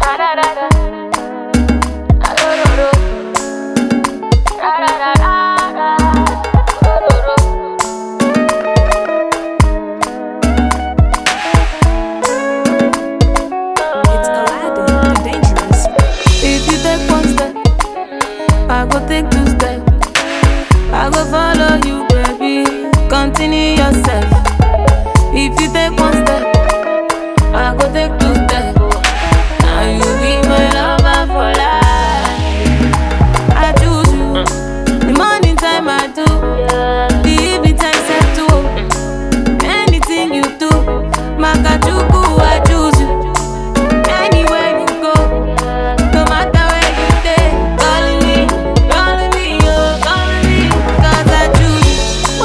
I go take 2 steps. I go follow you, baby. Continue yourself. If you take 1 step, I go take 2 steps. Now you be my lover for life. I choose you. The morning time I do, the evening time set to. Anything you do, Makachuku, I choose you. Anywhere you go, no matter where you stay, calling me, oh, calling me, 'cause I choose you.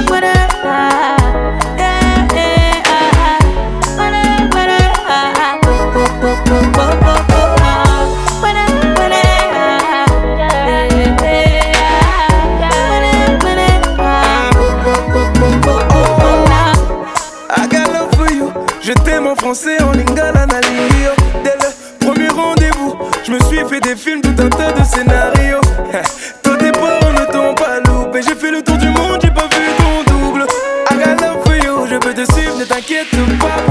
I got love for you. Je t'aime en français, en lingala, na lingio. Dès le premier rendez-vous, je me suis fait des films, tout un tas de scénarios. Toi tes parents ne t'ont pas loupé. J'ai fait le tour du monde, j'ai pas vu ton double. I got love for you, je peux te suivre, ne t'inquiète pas.